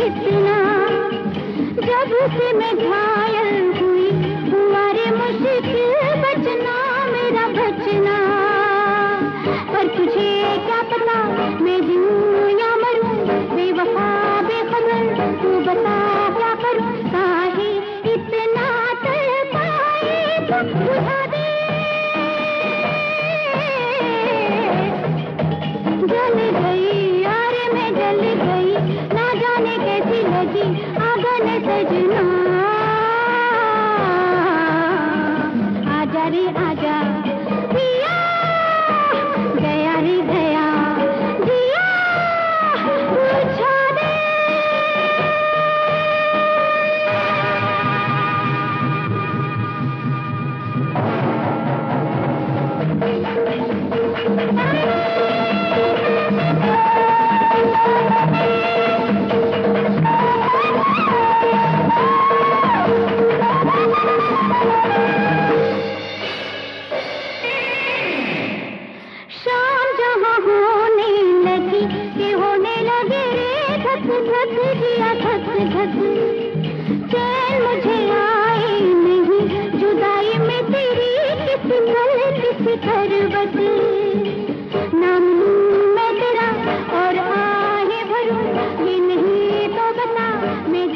इतना, जब से मैं घायल हुई हुआ रे मुश्किल बचना मेरा बचना। पर तुझे क्या पता मैं जीऊं या मरूं, बेवफा बेखबर तू बता क्या करूं, काहे इतना तड़पाए तू बुझा दे। जल गई यार मैं जल गई, ना जाने कैसी लगी आगन सजना। आजा रे आजा पिया, गया रे गया जिया बुझा दे। शाम जहाँ होने लगी कि होने लगे रे धक धक जिया धक धक, चैन मुझे आए नहीं जुदाई में तेरी किसी पल किसी खरबत। नाम मैं तेरा और आहे भरूं, ये नहीं तो बता मैं